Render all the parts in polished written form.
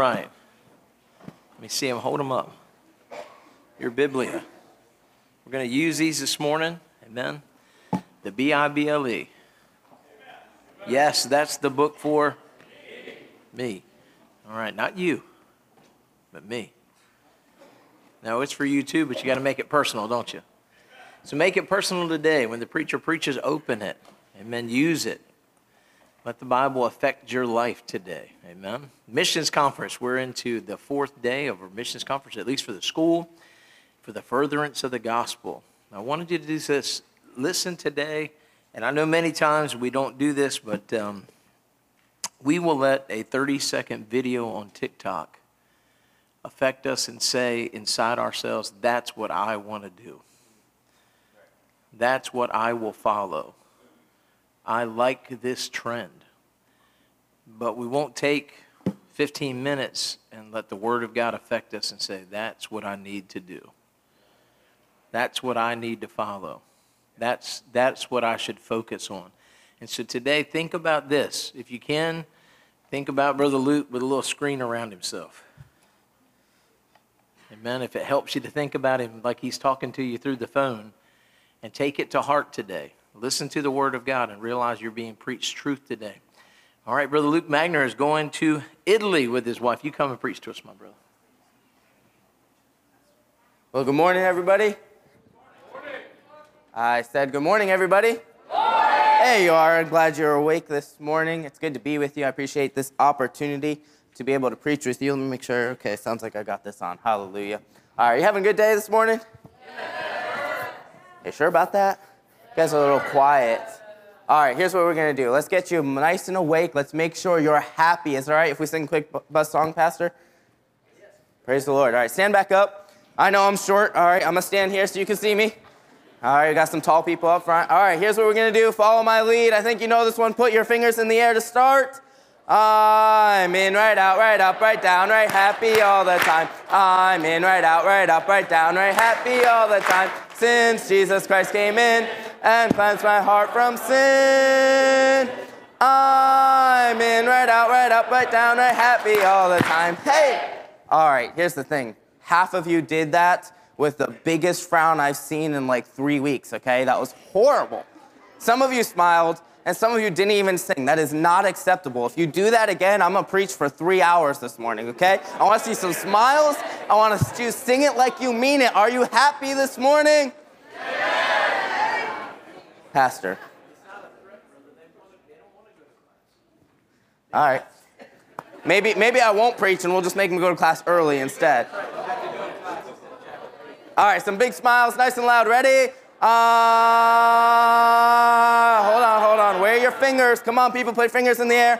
right. Let me see them. Hold them up. Your Biblia. We're going to use these this morning. Amen. The Bible. Yes, that's the book for me. All right, not you, but me. No, it's for you too, but you got to make it personal, don't you? So make it personal today. When the preacher preaches, open it. Amen. Use it. Let the Bible affect your life today. Amen. Missions conference. We're into the 4th day of our missions conference, at least for the school, for the furtherance of the gospel. I wanted you to do this. Listen today. And I know many times we don't do this, but we will let a 30-second video on TikTok affect us and say inside ourselves, that's what I want to do. That's what I will follow. I like this trend. But we won't take 15 minutes and let the Word of God affect us and say, that's what I need to do. That's what I need to follow. That's what I should focus on. And so today, think about this. If you can, think about Brother Luke with a little screen around himself. Amen. If it helps you to think about him like he's talking to you through the phone, and take it to heart today. Listen to the Word of God and realize you're being preached truth today. All right, Brother Luke Magner is going to Italy with his wife. You come and preach to us, my brother. Well, good morning, everybody. Good morning. I said good morning, everybody. Good morning. Hey, you are. I'm glad you're awake this morning. It's good to be with you. I appreciate this opportunity to be able to preach with you. Let me make sure. Okay, sounds like I got this on. Hallelujah. All right, you having a good day this morning? You sure about that? You guys are a little quiet. All right, here's what we're going to do. Let's get you nice and awake. Let's make sure you're happy. Is it all right if we sing a quick bus song, Pastor? Yes. Praise the Lord. All right, stand back up. I know I'm short. All right, I'm going to stand here so you can see me. All right, we got some tall people up front. All right, here's what we're going to do. Follow my lead. I think you know this one. Put your fingers in the air to start. I'm in, right out, right up, right down, right happy all the time. I'm in, right out, right up, right down, right happy all the time. Since Jesus Christ came in and cleansed my heart from sin. I'm in, right out, right up, right down, right happy all the time. Hey! All right, here's the thing. Half of you did that with the biggest frown I've seen in like 3 weeks, okay? That was horrible. Some of you smiled, and some of you didn't even sing. That is not acceptable. If you do that again, I'm going to preach for 3 hours this morning, okay? I want to see some smiles. I want to see you sing it like you mean it. Are you happy this morning? Yeah. Pastor. All right. Maybe I won't preach and we'll just make them go to class early instead. All right, some big smiles, nice and loud. Ready? Hold on. Where are your fingers? Come on, people, put your fingers in the air.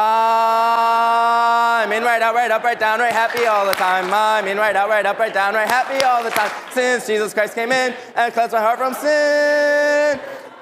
I'm in, right out, right up, right down, right happy all the time. I'm in, right out, right up, right down, right happy all the time. Since Jesus Christ came in and cleansed my heart from sin.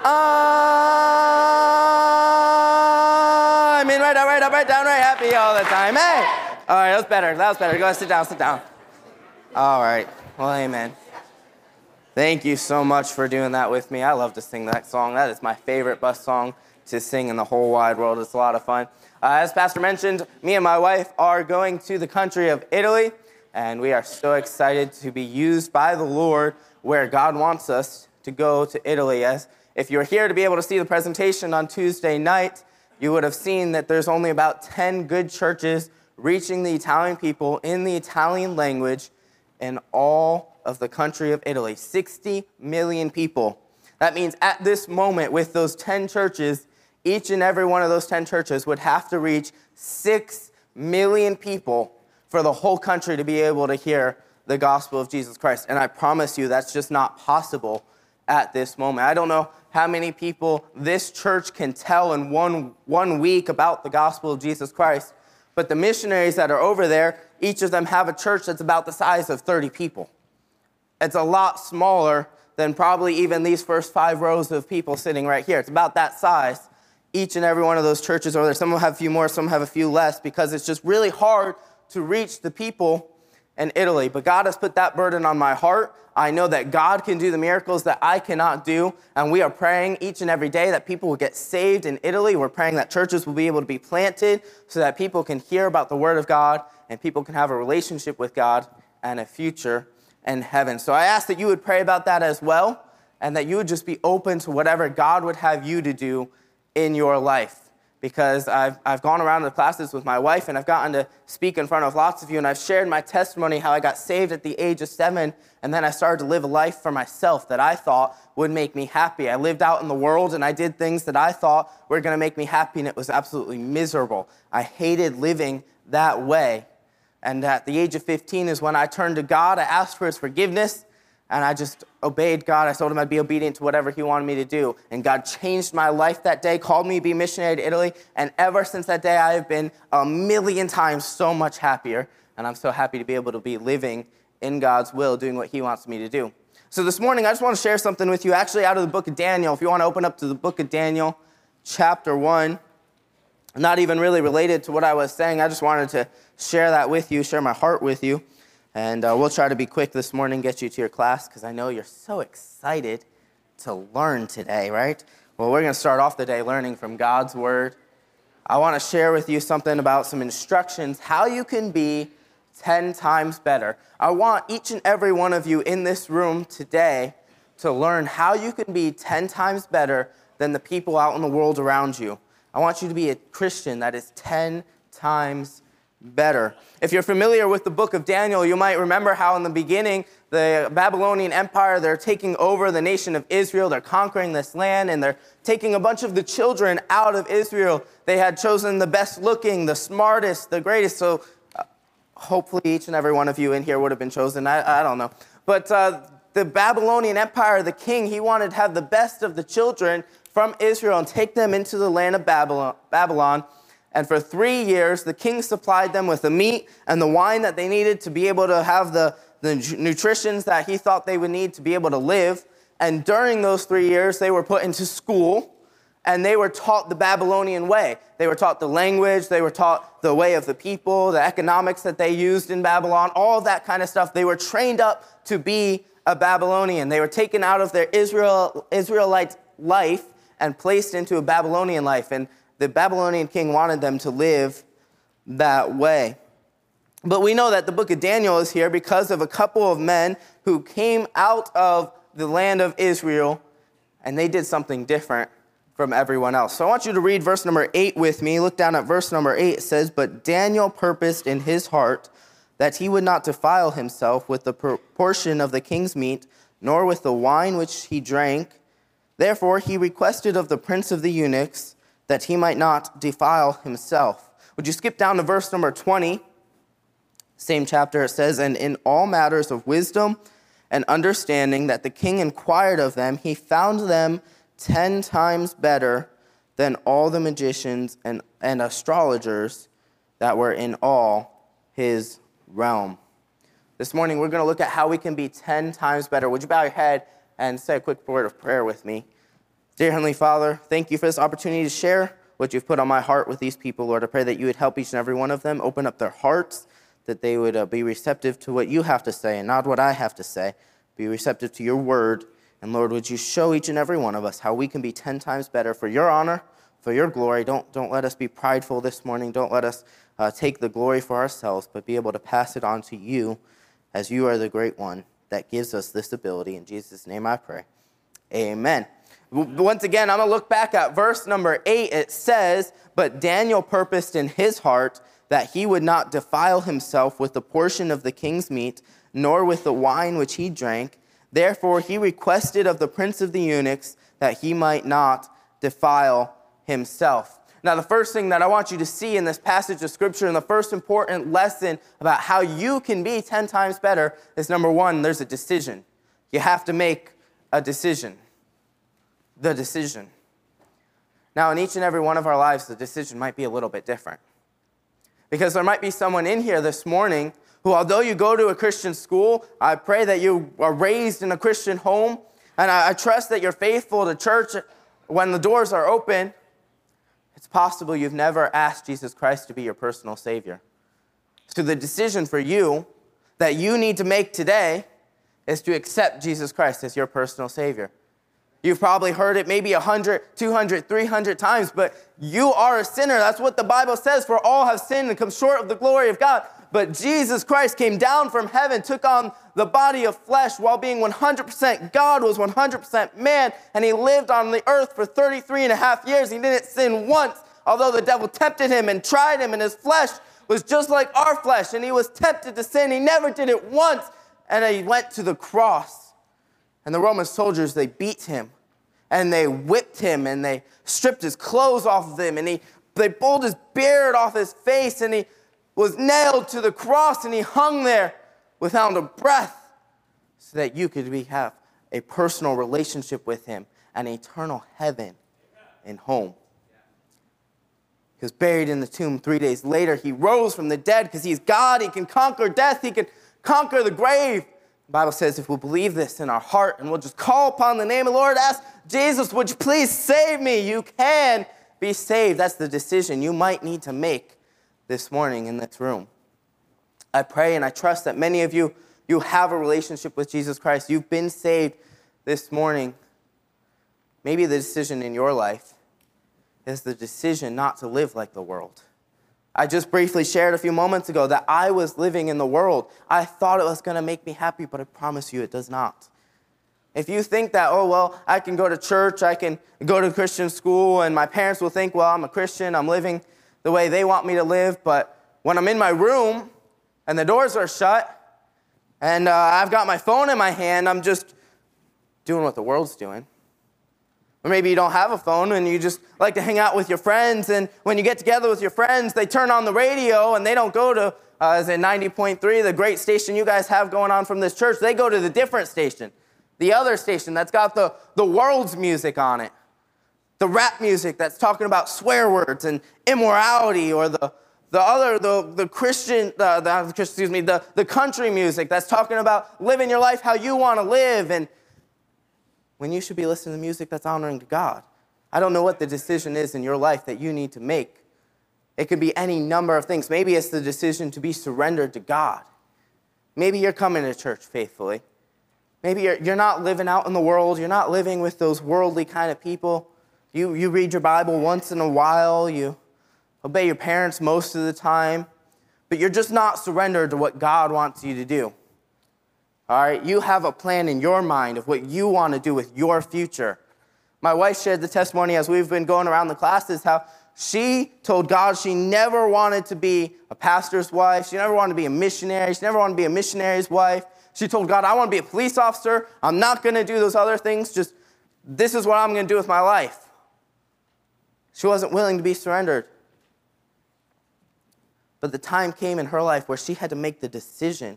I'm in, right out, right up, right down, right happy all the time. Hey! All right, that was better. Go ahead, sit down. All right, well, amen. Thank you so much for doing that with me. I love to sing that song. That is my favorite bus song to sing in the whole wide world. It's a lot of fun. As Pastor mentioned, me and my wife are going to the country of Italy, and we are so excited to be used by the Lord where God wants us to go to Italy. As if you're here to be able to see the presentation on Tuesday night, you would have seen that there's only about 10 good churches reaching the Italian people in the Italian language in all of the country of Italy. 60 million people. That means at this moment, with those 10 churches, each and every one of those 10 churches would have to reach 6 million people for the whole country to be able to hear the gospel of Jesus Christ. And I promise you, that's just not possible at this moment. I don't know how many people this church can tell in one week about the gospel of Jesus Christ, but the missionaries that are over there, each of them have a church that's about the size of 30 people. It's a lot smaller than probably even these first 5 rows of people sitting right here. It's about that size. Each and every one of those churches over there. Some will have a few more, some have a few less, because it's just really hard to reach the people in Italy. But God has put that burden on my heart. I know that God can do the miracles that I cannot do, and we are praying each and every day that people will get saved in Italy. We're praying that churches will be able to be planted so that people can hear about the Word of God and people can have a relationship with God and a future in heaven. So I ask that you would pray about that as well, and that you would just be open to whatever God would have you to do in your life. Because I've gone around the classes with my wife, and I've gotten to speak in front of lots of you, and I've shared my testimony, how I got saved at the age of 7, and then I started to live a life for myself that I thought would make me happy. I lived out in the world, and I did things that I thought were going to make me happy, and it was absolutely miserable. I hated living that way. And at the age of 15 is when I turned to God. I asked for his forgiveness, and I just obeyed God. I told him I'd be obedient to whatever he wanted me to do. And God changed my life that day, called me to be a missionary to Italy. And ever since that day, I have been a million times so much happier. And I'm so happy to be able to be living in God's will, doing what he wants me to do. So this morning, I just want to share something with you, actually out of the book of Daniel. If you want to open up to the book of Daniel, chapter 1. Not even really related to what I was saying. I just wanted to share that with you, share my heart with you. And we'll try to be quick this morning, get you to your class, because I know you're so excited to learn today, right? Well, we're going to start off the day learning from God's word. I want to share with you something about some instructions, how you can be 10 times better. I want each and every one of you in this room today to learn how you can be 10 times better than the people out in the world around you. I want you to be a Christian that is 10 times better. If you're familiar with the book of Daniel, you might remember how in the beginning, the Babylonian Empire, they're taking over the nation of Israel. They're conquering this land, and they're taking a bunch of the children out of Israel. They had chosen the best looking, the smartest, the greatest. So hopefully each and every one of you in here would have been chosen. I don't know. But the Babylonian Empire, the king, he wanted to have the best of the children from Israel and take them into the land of Babylon. And for 3 years, the king supplied them with the meat and the wine that they needed to be able to have the nutritions that he thought they would need to be able to live. And during those 3 years, they were put into school, and they were taught the Babylonian way. They were taught the language, they were taught the way of the people, the economics that they used in Babylon, all of that kind of stuff. They were trained up to be a Babylonian. They were taken out of their Israelite life and placed into a Babylonian life. And the Babylonian king wanted them to live that way. But we know that the book of Daniel is here because of a couple of men who came out of the land of Israel, and they did something different from everyone else. So I want you to read verse number 8 with me. Look down at verse number 8. It says, "But Daniel purposed in his heart that he would not defile himself with the portion of the king's meat, nor with the wine which he drank. Therefore he requested of the prince of the eunuchs that he might not defile himself." Would you skip down to verse number 20? Same chapter, it says, "And in all matters of wisdom and understanding that the king inquired of them, he found them 10 times better than all the magicians and astrologers that were in all his realm." This morning, we're going to look at how we can be 10 times better. Would you bow your head and say a quick word of prayer with me? Dear Heavenly Father, thank you for this opportunity to share what you've put on my heart with these people, Lord. I pray that you would help each and every one of them, open up their hearts, that they would be receptive to what you have to say and not what I have to say. Be receptive to your word. And Lord, would you show each and every one of us how we can be 10 times better for your honor, for your glory. Don't let us be prideful this morning. Don't let us take the glory for ourselves, but be able to pass it on to you, as you are the great one that gives us this ability. In Jesus' name I pray. Amen. Once again, I'm going to look back at verse number 8. It says, "But Daniel purposed in his heart that he would not defile himself with the portion of the king's meat, nor with the wine which he drank. Therefore he requested of the prince of the eunuchs that he might not defile himself." Now, the first thing that I want you to see in this passage of Scripture, and the first important lesson about how you can be 10 times better, is number one, there's a decision. You have to make a decision. The decision. Now, in each and every one of our lives, the decision might be a little bit different. Because there might be someone in here this morning who, although you go to a Christian school, I pray that you are raised in a Christian home, and I trust that you're faithful to church when the doors are open. It's possible you've never asked Jesus Christ to be your personal Savior. So the decision for you that you need to make today is to accept Jesus Christ as your personal Savior. You've probably heard it maybe 100, 200, 300 times, but you are a sinner. That's what the Bible says, for all have sinned and come short of the glory of God. But Jesus Christ came down from heaven, took on the body of flesh while being 100% God, was 100% man, and he lived on the earth for 33 and a half years. He didn't sin once, although the devil tempted him and tried him, and his flesh was just like our flesh, and he was tempted to sin. He never did it once, and he went to the cross. And the Roman soldiers, they beat him, and they whipped him, and they stripped his clothes off of him, and they pulled his beard off his face, and he was nailed to the cross, and he hung there without a breath so that you could have a personal relationship with him, an eternal heaven and home. He was buried in the tomb 3 days later. He rose from the dead because he's God. He can conquer death. He can conquer the grave. The Bible says if we'll believe this in our heart and we'll just call upon the name of the Lord, ask Jesus, would you please save me? You can be saved. That's the decision you might need to make this morning in this room. I pray and I trust that many of you have a relationship with Jesus Christ. You've been saved this morning. Maybe the decision in your life is the decision not to live like the world. I just briefly shared a few moments ago that I was living in the world. I thought it was going to make me happy, but I promise you it does not. If you think that, oh, well, I can go to church, I can go to Christian school, and my parents will think, well, I'm a Christian, I'm living the way they want me to live, but when I'm in my room and the doors are shut and I've got my phone in my hand, I'm just doing what the world's doing. Or maybe you don't have a phone and you just like to hang out with your friends, and when you get together with your friends, they turn on the radio and they don't go to, is it 90.3, the great station you guys have going on from this church? They go to the different station, the other station that's got the world's music on it. The rap music that's talking about swear words and immorality, or the country music that's talking about living your life how you want to live, and when you should be listening to music that's honoring to God. I don't know what the decision is in your life that you need to make. It could be any number of things. Maybe it's the decision to be surrendered to God. Maybe you're coming to church faithfully. Maybe you're not living out in the world. You're not living with those worldly kind of people. You read your Bible once in a while. You obey your parents most of the time. But you're just not surrendered to what God wants you to do. All right? You have a plan in your mind of what you want to do with your future. My wife shared the testimony as we've been going around the classes, how she told God she never wanted to be a pastor's wife. She never wanted to be a missionary. She never wanted to be a missionary's wife. She told God, I want to be a police officer. I'm not going to do those other things. Just this is what I'm going to do with my life. She wasn't willing to be surrendered. But the time came in her life where she had to make the decision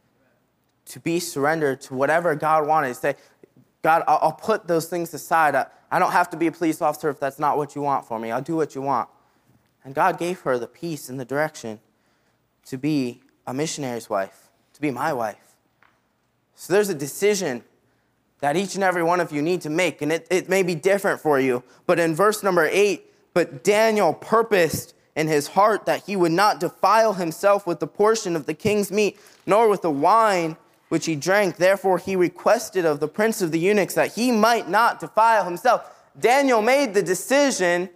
to be surrendered to whatever God wanted. To say, God, I'll put those things aside. I don't have to be a police officer if that's not what you want for me. I'll do what you want. And God gave her the peace and the direction to be a missionary's wife, to be my wife. So there's a decision that each and every one of you need to make, and it may be different for you. But in verse number 8, but Daniel purposed in his heart that he would not defile himself with the portion of the king's meat, nor with the wine which he drank. Therefore he requested of the prince of the eunuchs that he might not defile himself. Daniel made the decision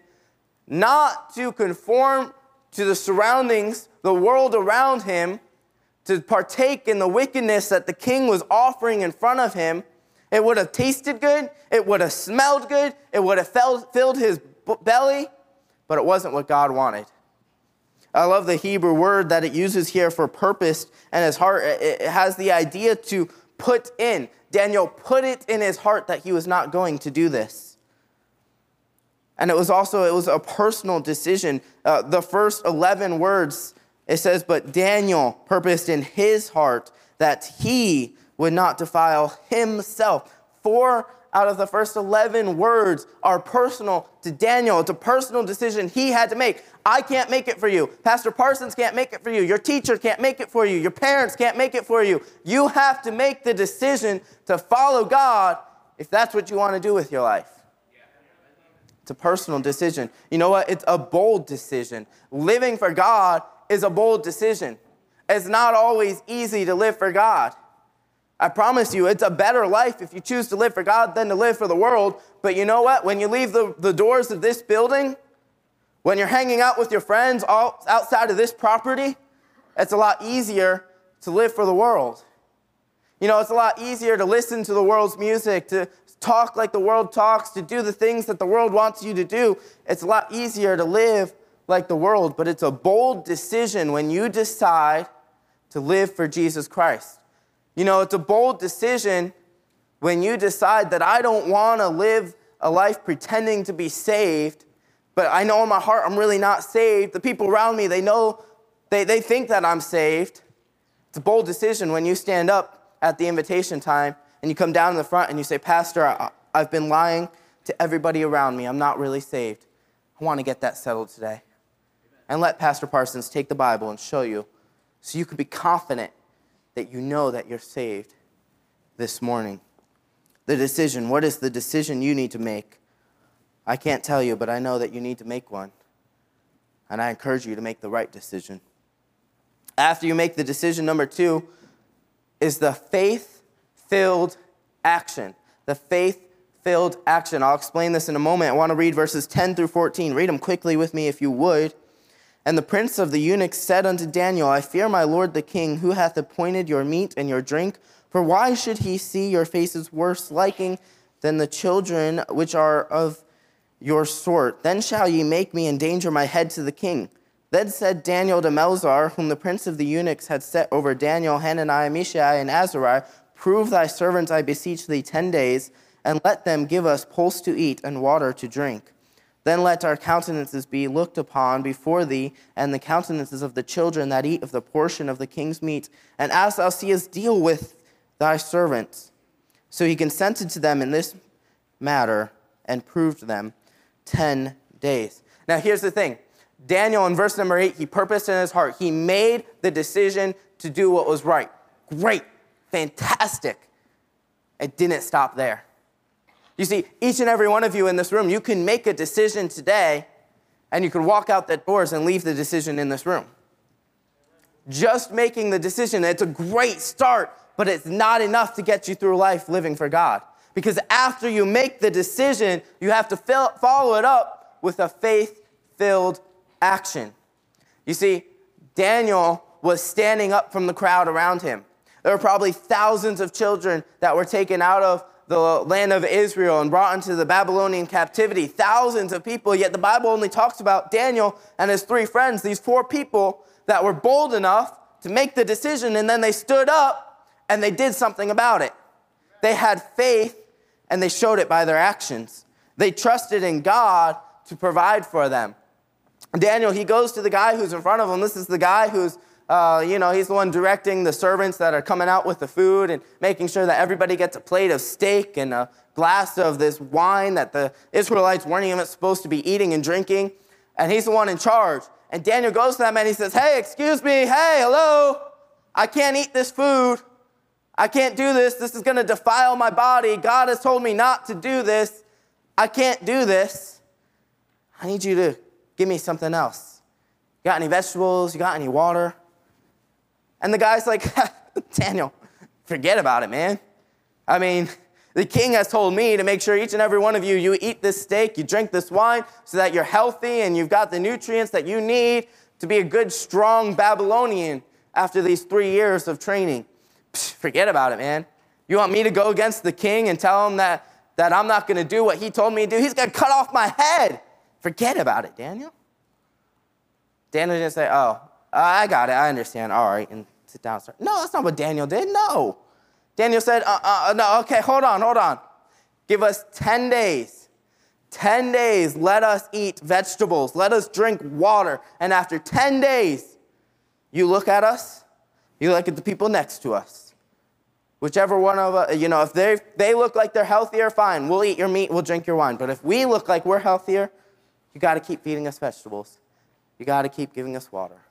not to conform to the surroundings, the world around him, to partake in the wickedness that the king was offering in front of him. It would have tasted good. It would have smelled good. It would have filled his belly, but it wasn't what God wanted. I love the Hebrew word that it uses here for purpose and his heart. It has the idea to put in. Daniel put it in his heart that he was not going to do this. And it was a personal decision. The first 11 words, it says, but Daniel purposed in his heart that he would not defile himself. 4 out of the first 11 words are personal to Daniel. It's a personal decision he had to make. I can't make it for you. Pastor Parsons can't make it for you. Your teacher can't make it for you. Your parents can't make it for you. You have to make the decision to follow God if that's what you want to do with your life. It's a personal decision. You know what? It's a bold decision. Living for God is a bold decision. It's not always easy to live for God. I promise you, it's a better life if you choose to live for God than to live for the world. But you know what? When you leave the doors of this building, when you're hanging out with your friends all outside of this property, It's a lot easier to live for the world. You know, it's a lot easier to listen to the world's music, to talk like the world talks, to do the things that the world wants you to do. It's a lot easier to live like the world, but it's a bold decision when you decide to live for Jesus Christ. You know, it's a bold decision when you decide that I don't want to live a life pretending to be saved, but I know in my heart I'm really not saved. The people around me, they know, they think that I'm saved. It's a bold decision when you stand up at the invitation time and you come down in the front and you say, Pastor, I've been lying to everybody around me. I'm not really saved. I want to get that settled today. And let Pastor Parsons take the Bible and show you so you can be confident that you know that you're saved this morning. The decision, what is the decision you need to make? I can't tell you, but I know that you need to make one. And I encourage you to make the right decision. After you make the decision, number 2 is the faith-filled action. The faith-filled action. I'll explain this in a moment. I want to read verses 10 through 14. Read them quickly with me if you would. And the prince of the eunuchs said unto Daniel, I fear my lord the king, who hath appointed your meat and your drink. For why should he see your faces worse liking than the children which are of your sort? Then shall ye make me endanger my head to the king. Then said Daniel to Melzar, whom the prince of the eunuchs had set over Daniel, Hananiah, Mishael, and Azariah, prove thy servants, I beseech thee, 10 days, and let them give us pulse to eat and water to drink. Then let our countenances be looked upon before thee, and the countenances of the children that eat of the portion of the king's meat, and as thou seest, deal with thy servants. So he consented to them in this matter, and proved them 10 days. Now here's the thing. Daniel, in verse number 8, he purposed in his heart. He made the decision to do what was right. Great. Fantastic. It didn't stop there. You see, each and every one of you in this room, you can make a decision today, and you can walk out the doors and leave the decision in this room. Just making the decision, it's a great start, but it's not enough to get you through life living for God. Because after you make the decision, you have to follow it up with a faith-filled action. You see, Daniel was standing up from the crowd around him. There were probably thousands of children that were taken out of the land of Israel and brought into the Babylonian captivity. Thousands of people, yet the Bible only talks about Daniel and his 3 friends, these 4 people that were bold enough to make the decision, and then they stood up and they did something about it. They had faith and they showed it by their actions. They trusted in God to provide for them. Daniel, he goes to the guy who's in front of him. This is the guy who's, he's the one directing the servants that are coming out with the food and making sure that everybody gets a plate of steak and a glass of this wine that the Israelites weren't even supposed to be eating and drinking. And he's the one in charge. And Daniel goes to them and he says, hey, excuse me, hey, hello, I can't eat this food. I can't do this. This is going to defile my body. God has told me not to do this. I can't do this. I need you to give me something else. You got any vegetables? You got any water? And the guy's like, Daniel, forget about it, man. I mean, the king has told me to make sure each and every one of you, you eat this steak, you drink this wine, so that you're healthy and you've got the nutrients that you need to be a good, strong Babylonian after these 3 years of training. Psh, forget about it, man. You want me to go against the king and tell him that I'm not going to do what he told me to do? He's going to cut off my head. Forget about it, Daniel. Daniel didn't say, oh, I got it, I understand, all right, and sit down. No, that's not what Daniel did, no. Daniel said, no, okay, hold on. Give us 10 days. 10 days, let us eat vegetables, let us drink water, and after 10 days, you look at us, you look at the people next to us. Whichever one of us, if they look like they're healthier, fine, we'll eat your meat, we'll drink your wine. But if we look like we're healthier, you got to keep feeding us vegetables. You got to keep giving us water.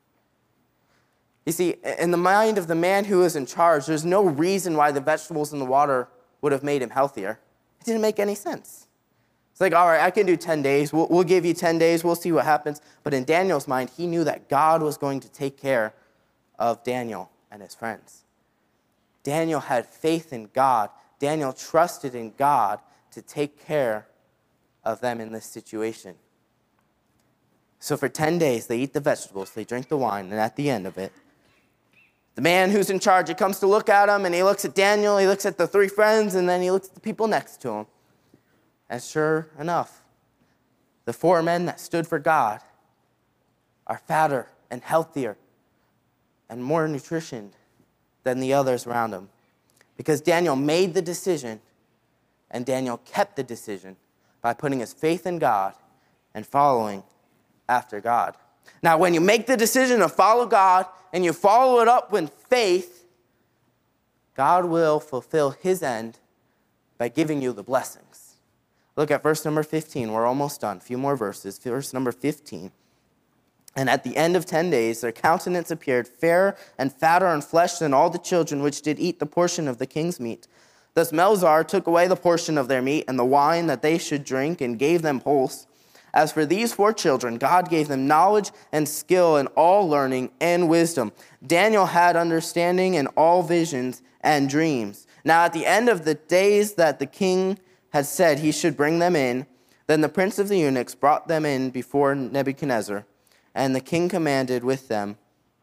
You see, in the mind of the man who is in charge, there's no reason why the vegetables and the water would have made him healthier. It didn't make any sense. It's like, all right, I can do 10 days. We'll give you 10 days. We'll see what happens. But in Daniel's mind, he knew that God was going to take care of Daniel and his friends. Daniel had faith in God. Daniel trusted in God to take care of them in this situation. So for 10 days, they eat the vegetables, they drink the wine, and at the end of it, the man who's in charge, he comes to look at him, and he looks at Daniel, he looks at the 3 friends, and then he looks at the people next to him. And sure enough, the 4 men that stood for God are fatter and healthier and more nutritioned than the others around him. Because Daniel made the decision, and Daniel kept the decision by putting his faith in God and following after God. Now, when you make the decision to follow God and you follow it up with faith, God will fulfill his end by giving you the blessings. Look at verse number 15. We're almost done. A few more verses. Verse number 15. And at the end of 10 days, their countenance appeared fairer and fatter in flesh than all the children which did eat the portion of the king's meat. Thus Melzar took away the portion of their meat and the wine that they should drink and gave them pulse. As for these 4 children, God gave them knowledge and skill in all learning and wisdom. Daniel had understanding in all visions and dreams. Now at the end of the days that the king had said he should bring them in, then the prince of the eunuchs brought them in before Nebuchadnezzar, and the king communed with them,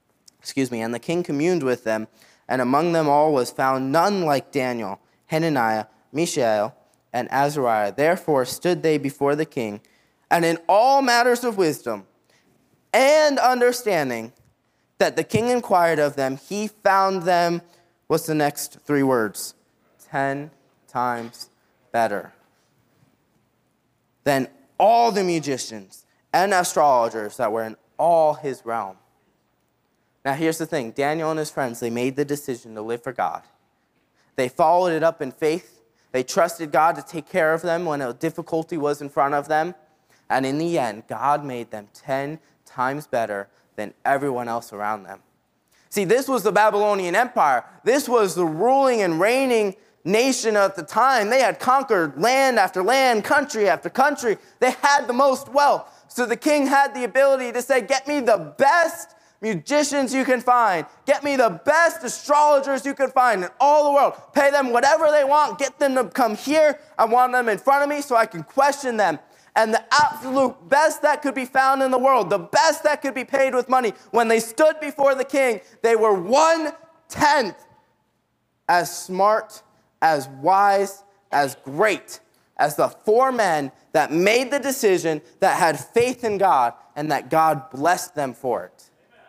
and among them all was found none like Daniel, Hananiah, Mishael, and Azariah. Therefore stood they before the king, and in all matters of wisdom and understanding that the king inquired of them, he found them, what's the next 3 words? 10 times better than all the magicians and astrologers that were in all his realm. Now here's the thing. Daniel and his friends, they made the decision to live for God. They followed it up in faith. They trusted God to take care of them when a difficulty was in front of them. And in the end, God made them 10 times better than everyone else around them. See, this was the Babylonian Empire. This was the ruling and reigning nation at the time. They had conquered land after land, country after country. They had the most wealth. So the king had the ability to say, get me the best magicians you can find. Get me the best astrologers you can find in all the world. Pay them whatever they want. Get them to come here. I want them in front of me so I can question them. And the absolute best that could be found in the world, the best that could be paid with money, when they stood before the king, they were 1/10 as smart, as wise, as great as the 4 men that made the decision, that had faith in God, and that God blessed them for it.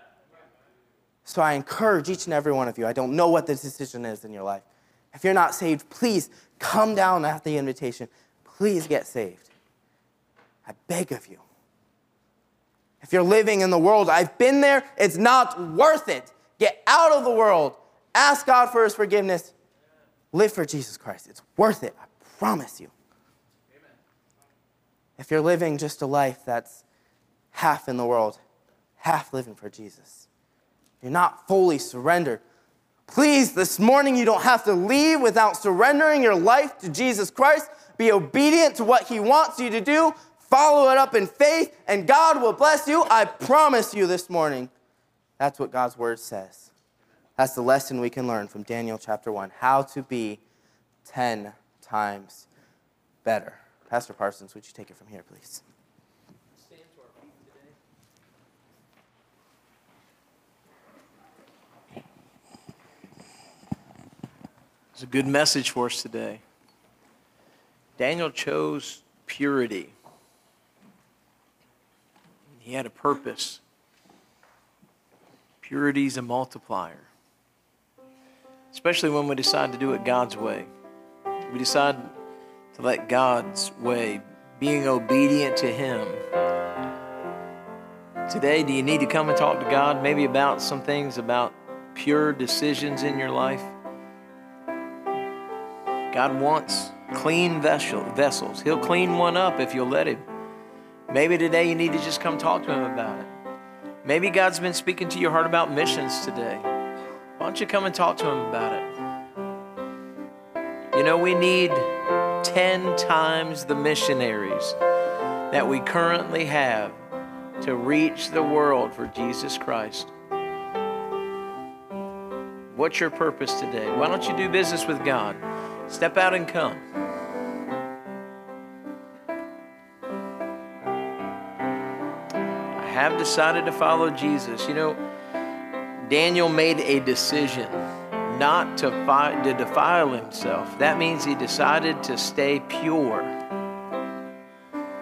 So I encourage each and every one of you, I don't know what the decision is in your life. If you're not saved, please come down at the invitation. Please get saved. I beg of you. If you're living in the world, I've been there, it's not worth it. Get out of the world. Ask God for his forgiveness. Live for Jesus Christ. It's worth it. I promise you. Amen. If you're living just a life that's half in the world, half living for Jesus, you're not fully surrendered. Please, this morning you don't have to leave without surrendering your life to Jesus Christ. Be obedient to what he wants you to do. Follow it up in faith, and God will bless you. I promise you this morning. That's what God's word says. That's the lesson we can learn from Daniel chapter 1. How to be 10 times better. Pastor Parsons, would you take it from here, please? Stand to our feet today. It's a good message for us today. Daniel chose purity. He had a purpose. Purity is a multiplier. Especially when we decide to do it God's way. We decide to let God's way, being obedient to him. Today, do you need to come and talk to God maybe about some things, about pure decisions in your life? God wants clean vessels. He'll clean one up if you'll let him. Maybe today you need to just come talk to him about it. Maybe God's been speaking to your heart about missions today. Why don't you come and talk to him about it? You know, we need 10 times the missionaries that we currently have to reach the world for Jesus Christ. What's your purpose today? Why don't you do business with God? Step out and come. I have decided to follow Jesus, you know, Daniel made a decision not to defile himself. That means he decided to stay pure.